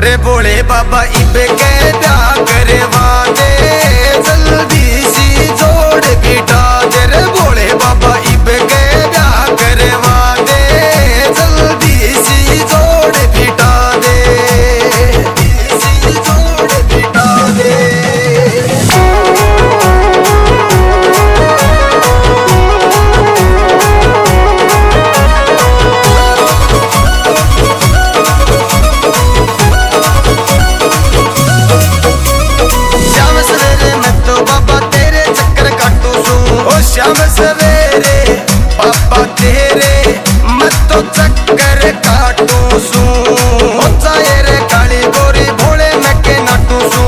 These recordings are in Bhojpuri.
रे भोले बाबा इबे के ब्याह करवा दे, जल्दी सी जोड़ बिठा दे। रे भोले बाबा इबे के ब्याह करवा दे, जल्दी सी जोड़ बिठा दे, सी जोड़ बिठा दे। श्याम सवेरे पापा तेरे मैं तो चक्कर काटू सू, रे काली गोरी भोले मैं के नाटू सू।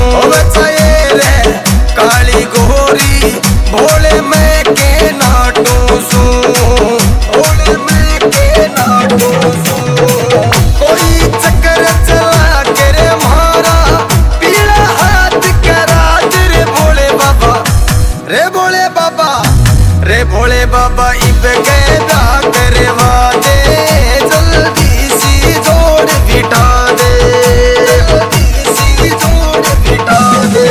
रे काली गोरी भोले मैं के नाटू सू, भोले मैं के नाटू सू। कोई चक्कर चला के रे मारा पीला हाथ करा दे। रे भोले बाबा, रे भोले बाबा, रे भोले बाबा इबे के ब्याह करवा दे, जल्दी सी जोड़ बिठा दे, जल्दी सी जोड़ बिठा दे।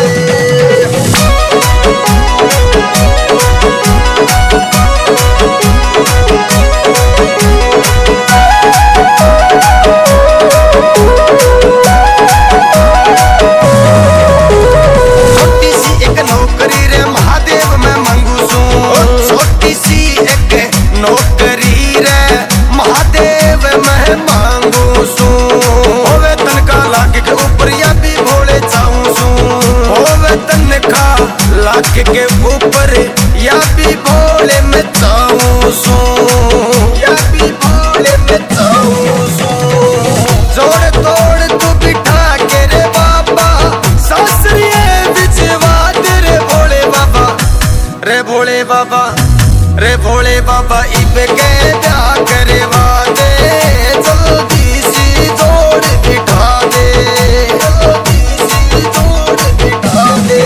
छोटी सी एक नौकरी रे महादेव मैं मांगू सू, छोटी सी एक नौकरी रे महादेव मैं मांगू सू। होवे तनखा लाख के ऊपर या भी भोले चाहूं सू, होवे तनखा लाख के ऊपर या भी भोले मैं चाहूं सू, या भी भोले मैं चाहूं सू। जोड़ तोड़ तू बिठा के रे बाबा सासरिये बिचवा दे। रे भोले बाबा, रे भोले बाबा, रे भोले बाबा इबे के ब्याह करवा दे, जल्दी सी जोड़ बिठा दे, जल्दी सी जोड़ बिठा दे।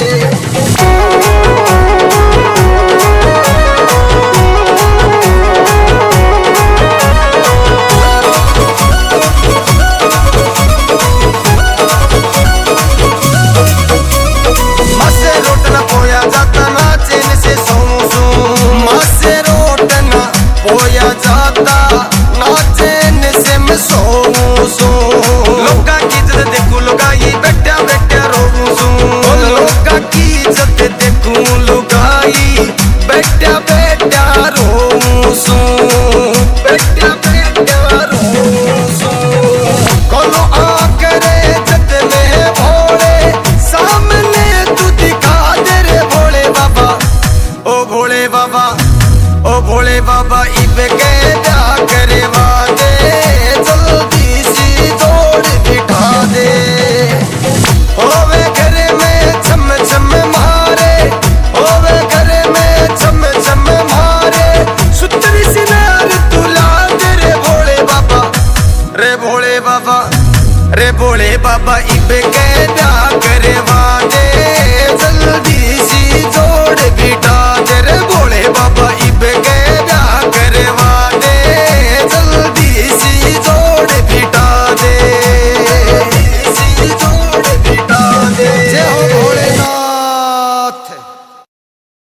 मासे रोट न पोया जाता ना चैन से सोऊं सू, मासे रोट न पोया जाता ना चैन से मैं सोऊं सू। लोका की इज्जत देखूं लुगाई बैठा बैठा रोऊं सू, लोका की इज्जत देखूं लुगाई बैठा बैठा रोऊं सू, बैठा बैठा रोऊं सू। कोनो आकरे जत में भोले सामने तू दिखा दे। रे भोले बाबा, ओ भोले बाबा, ओ भोले बाबा इबे के ब्याह करवा दे, जल्दी सी जोड़ बिठा दे। होवे घर में छम छम मारे, होवे घर में छम छम मारे, सुतरी सिनार तुला दे। रे भोले बाबा, रे भोले बाबा, रे भोले बाबा इबे के ब्याह